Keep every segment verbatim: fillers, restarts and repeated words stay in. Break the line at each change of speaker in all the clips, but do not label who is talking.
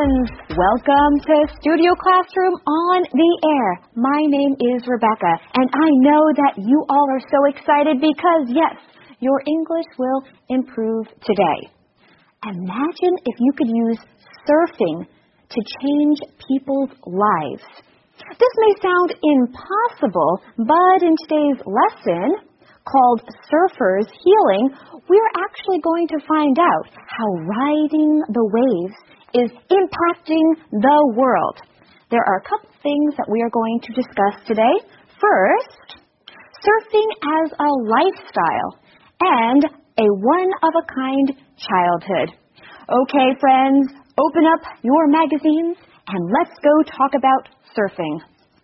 friends! Welcome to Studio Classroom on the Air. My name is Rebecca, and I know that you all are so excited because, yes, your English will improve today. Imagine if you could use surfing to change people's lives. This may sound impossible, but in today's lesson, called Surfers Healing, we're actually going to find out how riding the waves is impacting the world. There are a couple things that we are going to discuss today. First, surfing as a lifestyle and a one-of-a-kind childhood. Okay, friends, open up your magazines and let's go talk about surfing.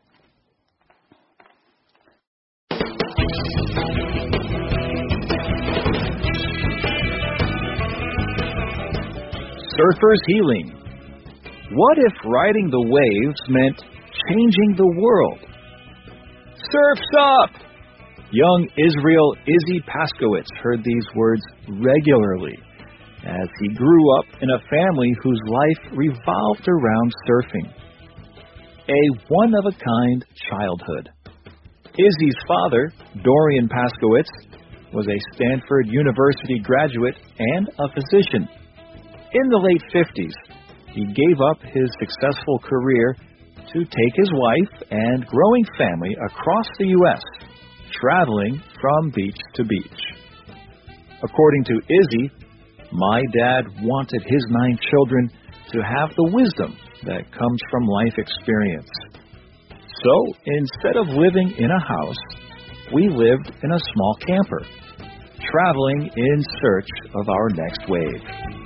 Surfers Healing. What if riding the waves meant changing the world? Surf's up! Young Israel Izzy Paskowitz heard these words regularly as he grew up in a family whose life revolved around surfing. A one-of-a-kind childhood. Izzy's father, Dorian Paskowitz, was a Stanford University graduate and a physician. In the late fifties, he gave up his successful career to take his wife and growing family across the U S, traveling from beach to beach. According to Izzy, my dad wanted his nine children to have the wisdom that comes from life experience. So, instead of living in a house, we lived in a small camper, traveling in search of our next wave.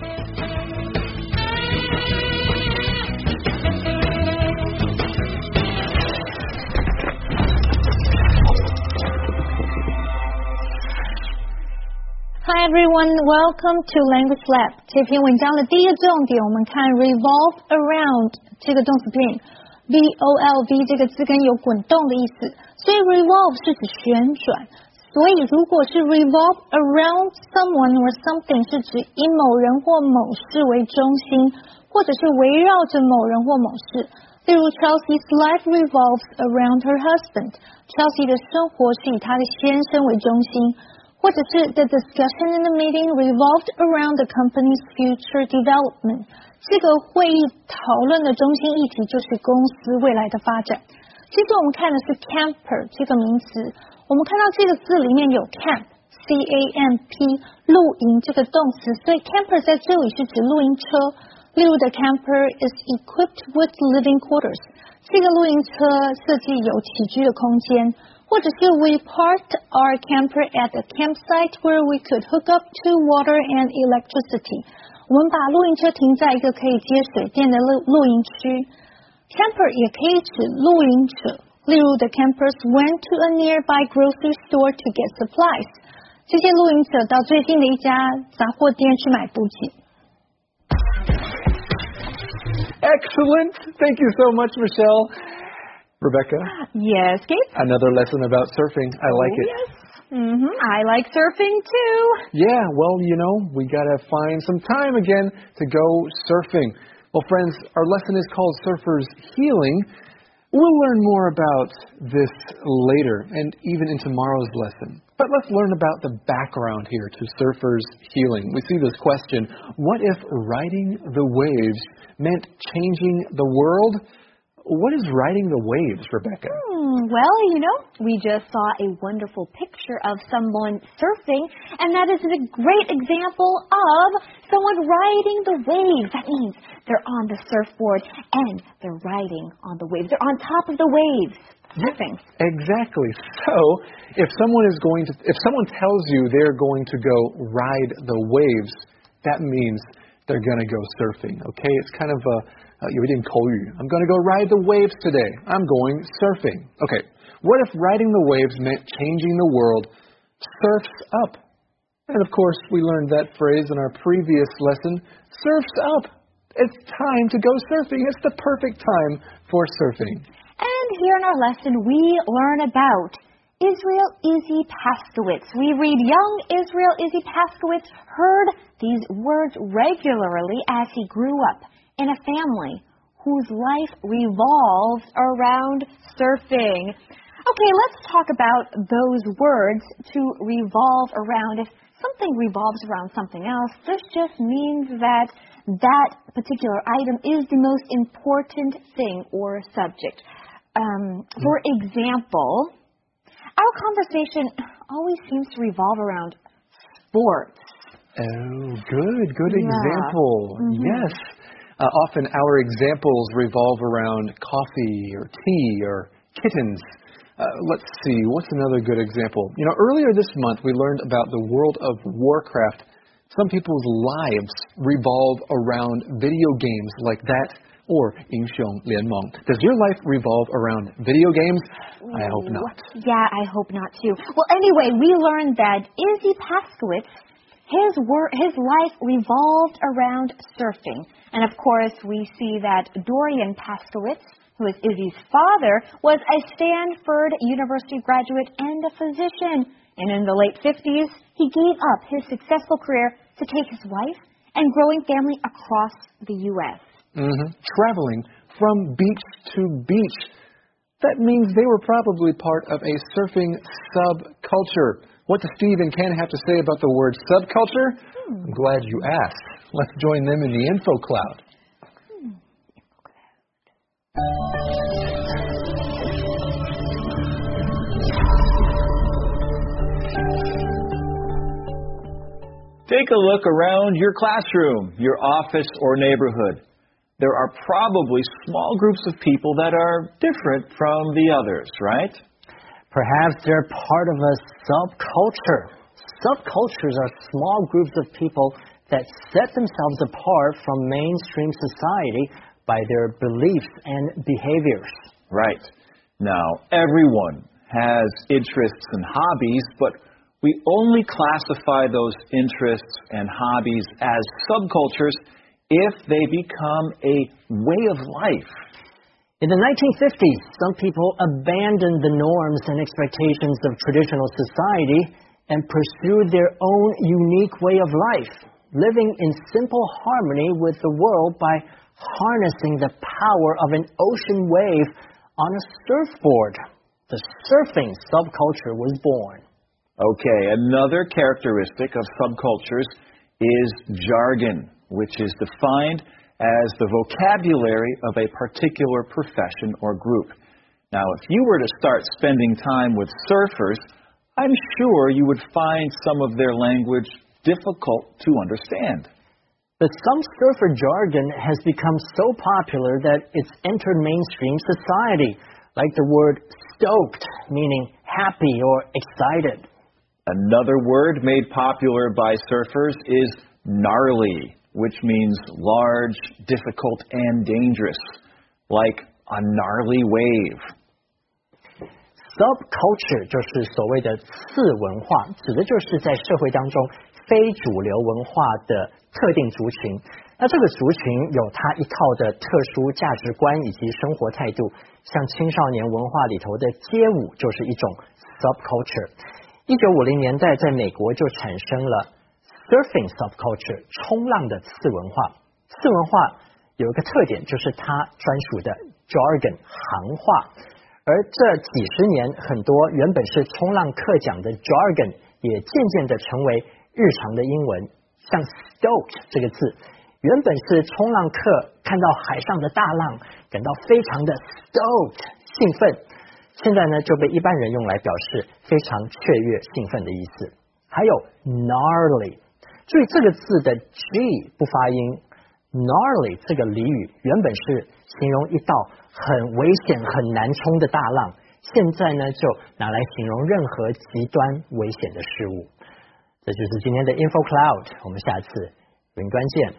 Hi everyone, welcome to Language Lab. 这篇文章的第一个重点，我们看 revolve around 这个动词片 V O L V 这个字根有滚动的意思，所以 revolve 是指旋转，所以如果是 revolve around someone or something 是指以某人或某事为中心，或者是围绕着某人或某事。例如 Chelsea's life revolves around her husband. Chelsea 的生活是以她的先生为中心。或者是 the discussion in the meeting revolved around the company's future development. 这个会议讨论的中心议题就是公司未来的发展。接着我们看的是 camper 这个名词，我们看到这个字里面有 camp C A M P 露营这个动词，所以 camper 在这里是指露营车。例如 the camper is equipped with living quarters. 这个露营车设计有起居的空间。或者是 we parked our camper at a campsite where we could hook up to water and electricity. 我们把露营车停在一个可以接水电的露露营区。Camper 也可以指露营者，例如 the campers went to a nearby grocery store to get supplies. 这些露营者到最近的一家杂货店去买补给。
Excellent! Thank you so much, Michelle.Rebecca?
Yes, Kate?
Another lesson about surfing. I
oh,
like it.
Yes. Mm-hmm. I like surfing too.
Yeah, well, you know, we got to find some time again to go surfing. Well, friends, our lesson is called Surfers Healing. We'll learn more about this later and even in tomorrow's lesson. But let's learn about the background here to Surfers Healing. We see this question, what if riding the waves meant changing the world?What is riding the waves, Rebecca?
Hmm, well, you know, we just saw a wonderful picture of someone surfing, and that is a great example of someone riding the waves. That means they're on the surfboard and they're riding on the waves. They're on top of the waves. Surfing.
Exactly. So, if someone is going to, if someone tells you they're going to go ride the waves, that means they're going to go surfing. Okay? It's kind of a Uh, 有一点口语 I'm going to go ride the waves today. I'm going surfing. Okay, what if riding the waves meant changing the world? Surf's up. And of course, we learned that phrase in our previous lesson. Surf's up. It's time to go surfing. It's the perfect time for surfing.
And here in our lesson, we learn about Israel Izzy Paskowitz. We read young Israel Izzy Paskowitz heard these words regularly as he grew up in a family whose life revolves around surfing. Okay, let's talk about those words to revolve around. If something revolves around something else, this just means that that particular item is the most important thing or subject. Um, for example, our conversation always seems to revolve around sports.
Oh, good, good
Yeah.
example.
Mm-hmm.
Yes. Uh, often our examples revolve around coffee or tea or kittens. Uh, let's see, what's another good example? You know, earlier this month we learned about the World of Warcraft. Some people's lives revolve around video games like that or 英雄联盟. Does your life revolve around video games? I hope not.
Yeah, I hope not too. Well, anyway, we learned that Izzy Paskowitz, his wor- his life revolved around surfing. And of course, we see that Dorian Paskowitz, who is Izzy's father, was a Stanford University graduate and a physician. And in the late fifties, he gave up his successful career to take his wife and growing family across the U S
Mm-hmm. Traveling from beach to beach. That means they were probably part of a surfing subculture. What does Steve and Ken have to say about the word subculture? Hmm. I'm glad you asked. Let's join them in the info cloud.
Take a look around your classroom, your office, or neighborhood. There are probably small groups of people that are different from the others, right?
Perhaps they're part of a subculture. Subcultures are small groups of people that set themselves apart from mainstream society by their beliefs and behaviors.
Right. Now, everyone has interests and hobbies, but we only classify those interests and hobbies as subcultures if they become a way of life.
In the nineteen fifties, some people abandoned the norms and expectations of traditional society and pursued their own unique way of life, living in simple harmony with the world by harnessing the power of an ocean wave on a surfboard. The surfing subculture was born.
Okay, another characteristic of subcultures is jargon, which is defined as the vocabulary of a particular profession or group. Now, if you were to start spending time with surfers, I'm sure you would find some of their language difficult to understand.
But some surfer jargon has become so popular that it's entered mainstream society, like the word stoked, meaning happy or excited.
Another word made popular by surfers is gnarly, which means large, difficult, and dangerous, like a gnarly wave.
Subculture 就是所谓的次文化，指的就是在社会当中非主流文化的特定族群。那这个族群有它一套的特殊价值观以及生活态度，像青少年文化里头的街舞就是一种 subculture。一九五零年代在美国就产生了 surfing subculture 冲浪的次文化。次文化有一个特点，就是它专属的 jargon 行话。而这几十年，很多原本是冲浪课讲的 jargon 也渐渐的成为日常的英文。像 stoked 这个字，原本是冲浪客看到海上的大浪感到非常的 stoked 兴奋，现在呢就被一般人用来表示非常雀跃兴奋的意思。还有 gnarly， 注意这个字的 G 不发音。gnarly 这个俚语原本是形容一道很危险很难冲的大浪，现在呢就拿来形容任何极端危险的事物。这就是今天的 Info Cloud， 我们下次云端见。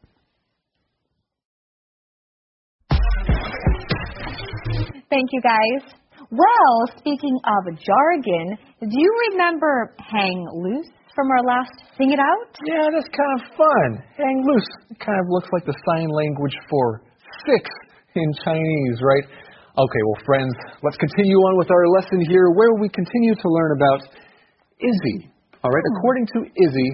Thank you, guys. Well, speaking of jargon, do you remember hang loose from our last Sing It Out?
Yeah, that's kind of fun. Hang loose kind of looks like the sign language for six in Chinese, right? Okay, well, friends, let's continue on with our lesson here where we continue to learn about Izzy. All right, according to Izzy,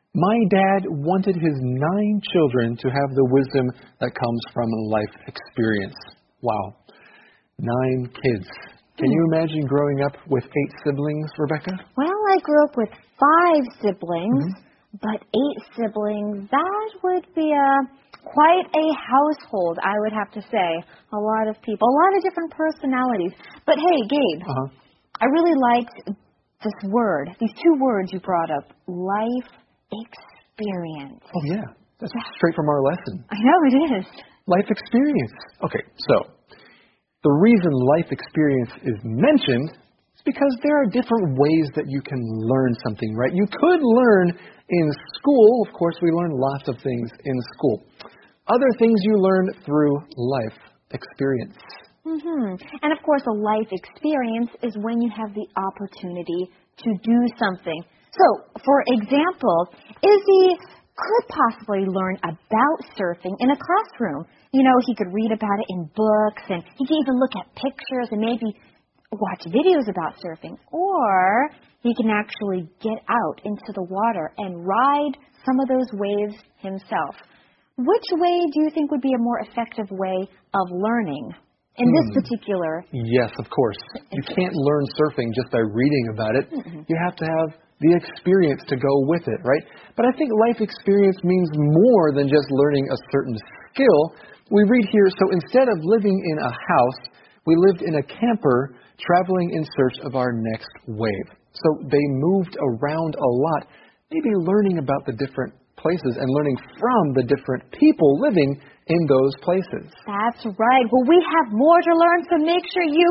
My dad wanted his nine children to have the wisdom that comes from life experience. Wow. Nine kids. Can you imagine growing up with eight siblings, Rebecca?
Well, I grew up with five siblings, mm-hmm. but eight siblings, that would be a quite a household, I would have to say. A lot of people, a lot of different personalities. But hey, Gabe, uh-huh. I really liked this word, these two words you brought up, life experience.
Oh, yeah. That's straight from our lesson.
I know, it is.
Life experience. Okay, so the reason life experience is mentioned is because there are different ways that you can learn something, right? You could learn in school. Of course, we learn lots of things in school. Other things you learn through life experience.
Mm-hmm. And of course, a life experience is when you have the opportunity to do something. So, for example, Izzy could possibly learn about surfing in a classroom. You know, he could read about it in books, and he can even look at pictures and maybe watch videos about surfing. Or he can actually get out into the water and ride some of those waves himself. Which way do you think would be a more effective way of learning in hmm. this particular?
Yes, of course. You can't learn surfing just by reading about it. Mm-hmm. You have to have the experience to go with it, right? But I think life experience means more than just learning a certain skill. We read here, so instead of living in a house, we lived in a camper traveling in search of our next wave. So they moved around a lot, maybe learning about the different places and learning from the different people living in those places.
That's right. Well, we have more to learn, so make sure you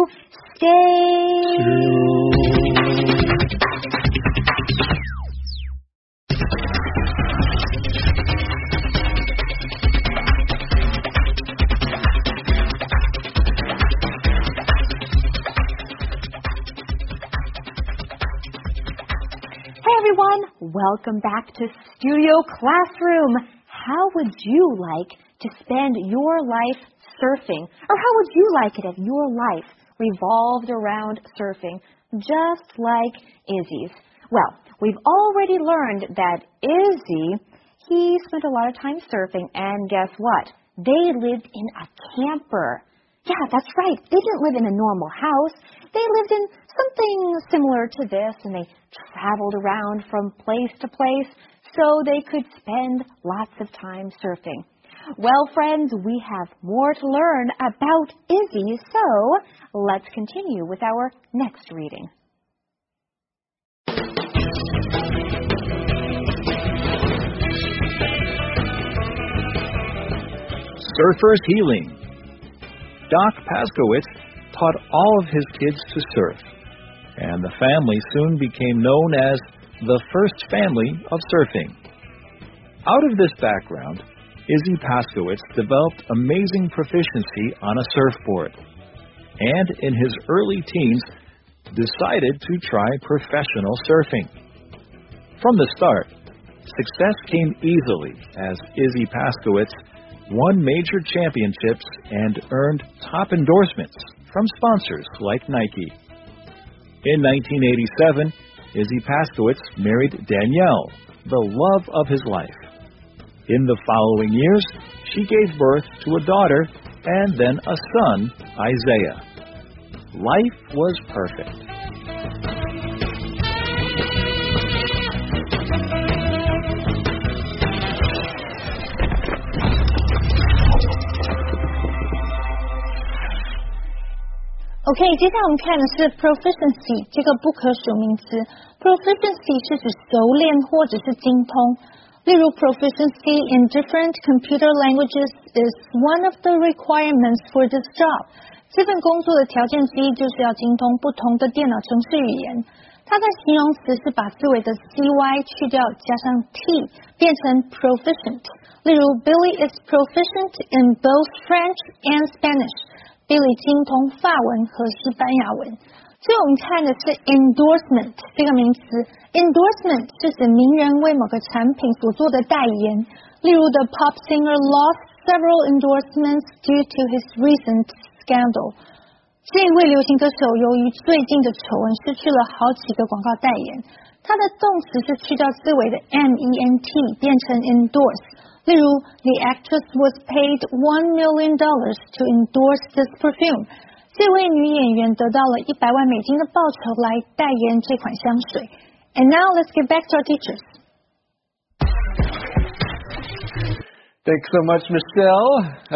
stay. Everyone, welcome back to Studio Classroom. How would you like to spend your life surfing? Or how would you like it if your life revolved around surfing, just like Izzy's? Well, we've already learned that Izzy, he spent a lot of time surfing, and guess what? They lived in a camper. Yeah, that's right. They didn't live in a normal house. They lived in something similar to this, and they traveled around from place to place so they could spend lots of time surfing. Well, friends, we have more to learn about Izzy, so let's continue with our next reading.
Surfers Healing. Doc Paskowitz taught all of his kids to surf, and the family soon became known as the first family of surfing. Out of this background, Izzy Paskowitz developed amazing proficiency on a surfboard, and in his early teens decided to try professional surfing. From the start, success came easily as Izzy Paskowitz won major championships and earned top endorsements from sponsors like Nike. In nineteen eighty-seven, Izzy Paskowitz married Danielle, the love of his life. In the following years, she gave birth to a daughter and then a son, Isaiah. Life was perfect.
OK， 接下来我们看的是 proficiency 这个不可数名词。proficiency 是指熟练或者是精通。例如 proficiency in different computer languages is one of the requirements for this job。这份工作的条件之一就是要精通不同的电脑程式语言。它的形容词是把字尾的 cy 去掉，加上 t， 变成 proficient。例如 Billy is proficient in both French and Spanish。Billy 精通法文和西班牙文。最后我们看的是 endorsement 这个名词。endorsement 是指名人为某个产品所做的代言。例如 The pop singer lost several endorsements due to his recent scandal。这一位流行歌手由于最近的丑闻失去了好几个广告代言。 它的动词是去掉字尾的 M E N T 变成 endorse。例如 The actress was paid one million dollars to endorse this perfume。这位女演员得到了一百万美金的报酬来代言这款香水。And now let's get back to our teachers.
Thanks so much, Michelle.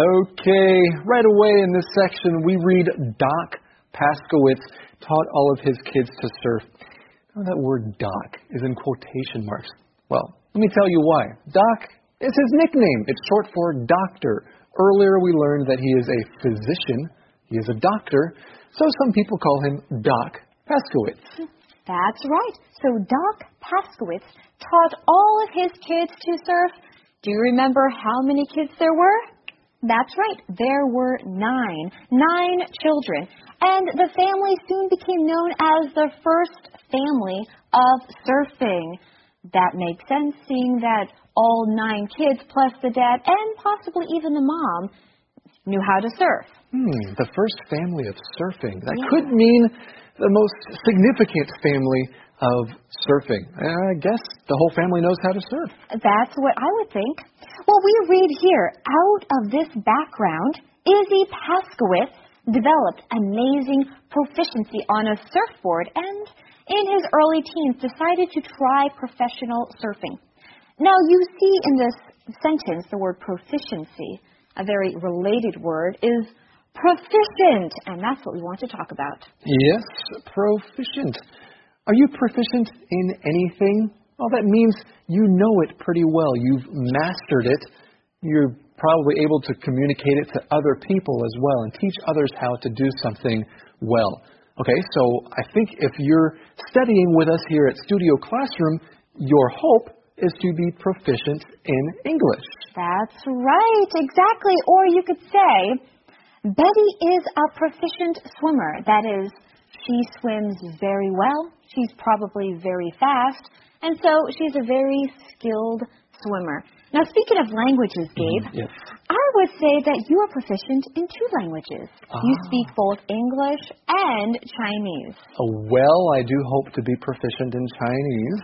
Okay, right away in this section, we read Doc Paskowitz taught all of his kids to surf. Now that word Doc is in quotation marks. Well, let me tell you why. Doc is his nickname. It's short for doctor. Earlier we learned that he is a physician. He is a doctor. So some people call him Doc Paskowitz.
That's right. So Doc Paskowitz taught all of his kids to surf. Do you remember how many kids there were? That's right. There were nine. Nine children. And the family soon became known as the first family of surfing. That makes sense, seeing that all nine kids plus the dad and possibly even the mom knew how to surf.
Hmm, the first family of surfing. That
Yeah.
could mean the most significant family of surfing. I guess the whole family knows how to surf.
That's what I would think. Well, we read here, out of this background, Izzy Paskowitz developed amazing proficiency on a surfboard and in his early teens decided to try professional surfing. Now, you see in this sentence the word proficiency, a very related word, is proficient, and that's what we want to talk about.
Yes, proficient. Are you proficient in anything? Well, that means you know it pretty well. You've mastered it. You're probably able to communicate it to other people as well and teach others how to do something well. Okay, so I think if you're studying with us here at Studio Classroom, your hope is to be proficient in English.
That's right, exactly. Or you could say, Betty is a proficient swimmer. That is, she swims very well. She's probably very fast. And so she's a very skilled swimmer. Now, speaking of languages, Gabe,
Mm, yes.
I would say that you are proficient in two languages.
Ah.
You speak both English and Chinese.
Oh, well, I do hope to be proficient in Chinese.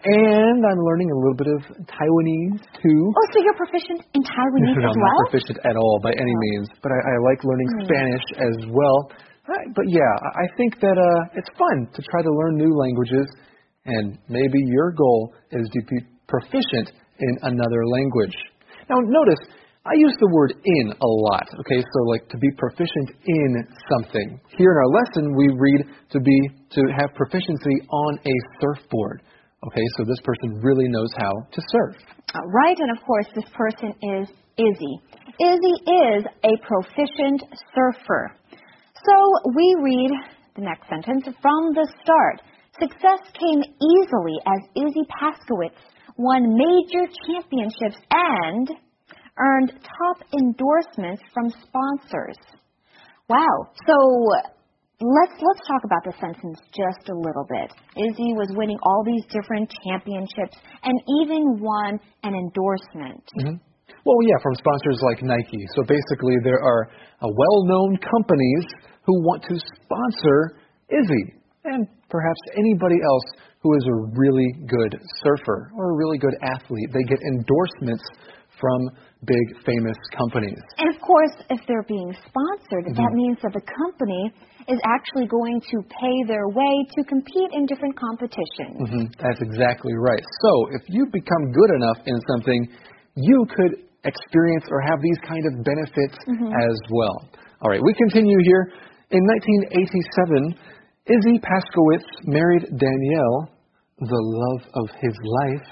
And I'm learning a little bit of Taiwanese, too.
Oh, so you're proficient in Taiwanese
No,
as
I'm
well?
not proficient at all by any means, but I, I like learning
Hmm.
Spanish as well. Uh, But yeah, I I think that uh, it's fun to try to learn new languages, and maybe your goal is to be proficient in another language. Now, notice I use the word in a lot. Okay, so like to be proficient in something. Here in our lesson, we read to be to have proficiency on a surfboard. Okay, so this person really knows how to surf.
Uh, Right, and of course, this person is Izzy. Izzy is a proficient surfer. So we read the next sentence from the start. Success came easily as Izzy Paskowitz won major championships and earned top endorsements from sponsors. Wow. So let's let's talk about the sentence just a little bit. Izzy was winning all these different championships and even won an endorsement.
Mm-hmm. Well, yeah, from sponsors like Nike. So basically, there are uh, well-known companies who want to sponsor Izzy and perhaps anybody else who is a really good surfer or a really good athlete. They get endorsements from big, famous companies.
And of course, if they're being sponsored,
Mm-hmm.
that means that the company is actually going to pay their way to compete in different competitions.
Mm-hmm. That's exactly right. So if you become good enough in something, you could experience or have these kind of benefits
Mm-hmm.
as well. All right, we continue here. In nineteen eighty-seven, Izzy Paskowitz married Danielle, the love of his life.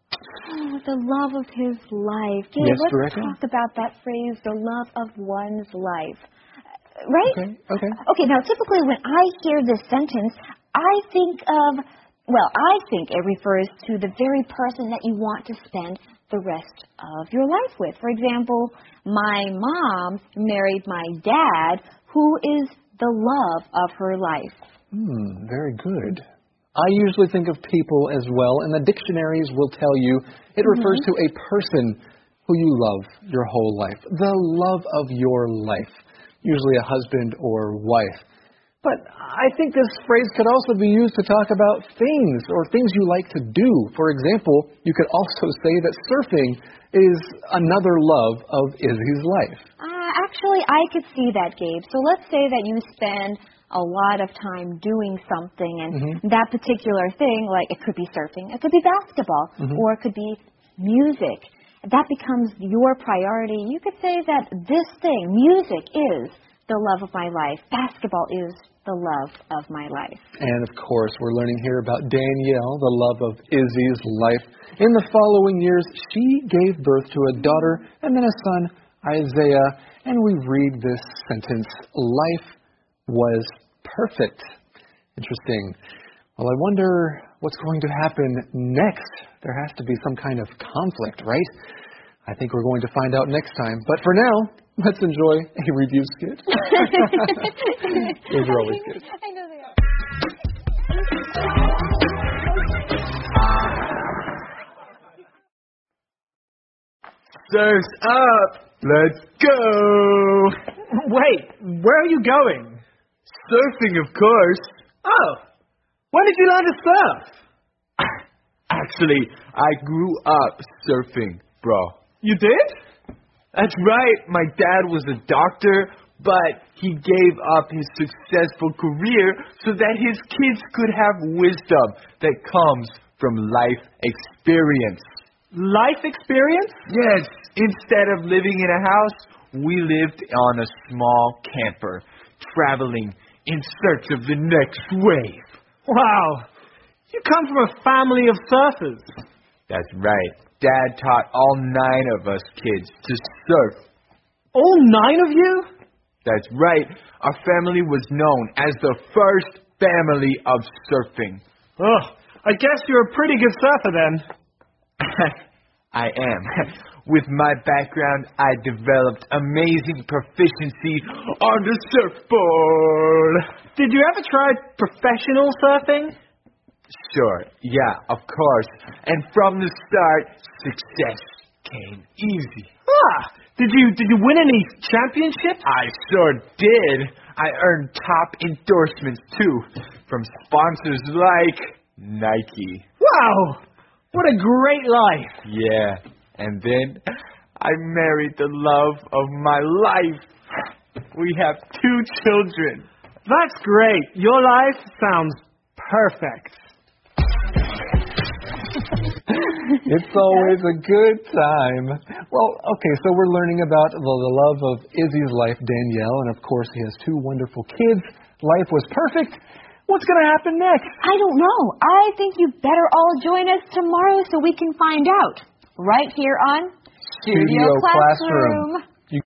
Oh, the love of his life. Gabe,
Yes,
let's
Rebecca?
talk about that phrase, the love of one's life. Uh, Right?
Okay, okay.
Okay, now typically when I hear this sentence, I think of, well, I think it refers to the very person that you want to spend the rest of your life with. For example, my mom married my dad, who is the love of her life.
Hmm, very good. I usually think of people as well, and the dictionaries will tell you it refers to a person who you love your whole life. The love of your life. Usually a husband or wife. But I think this phrase could also be used to talk about things or things you like to do. For example, you could also say that surfing is another love of Izzy's life.
Uh, actually, I could see that, Gabe. So let's say that you spend a lot of time doing something, and mm-hmm. that particular thing, like it could be surfing, it could be basketball, mm-hmm. or it could be music. That becomes your priority. You could say that this thing, music, is the love of my life. Basketball is the love of my life.
And of course, we're learning here about Danielle, the love of Izzy's life. In the following years, she gave birth to a daughter and then a son, Isaiah. And we read this sentence, life was perfect. Interesting. Well, I wonder what's going to happen next. There has to be some kind of conflict, right? I think we're going to find out next time. But for now, let's enjoy a review skit. Those are always good.
I know they are.
Surf's up! Let's go!
Wait, where are you going?
Surfing, of course.
Oh, when did you learn to surf?
Actually, I grew up surfing, bro.
You did?
That's right. My dad was a doctor, but he gave up his successful career so that his kids could have wisdom that comes from life experience.
Life experience?
Yes. Instead of living in a house, we lived on a small camper, traveling in search of the next wave.
Wow. You come from a family of surfers.
That's right. Dad taught all nine of us kids to surf.
All nine of you?
That's right. Our family was known as the first family of surfing.
Oh, I guess you're a pretty good surfer then.
I am. With my background, I developed amazing proficiency on the surfboard.
Did you ever try professional surfing?
Sure, yeah, of course. And from the start, success came easy.
Ah, did you did you win any championships?
I sure did. I earned top endorsements too from sponsors like Nike.
Wow, what a great life.
Yeah, and then I married the love of my life. We have two children.
That's great. Your life sounds perfect.
It's always a good time. Well, okay, so we're learning about the, the love of Izzy's life, Danielle, and of course he has two wonderful kids. Life was perfect. What's going to happen next?
I don't know. I think you better all join us tomorrow so we can find out. Right here on
Studio, Studio Classroom.
Classroom.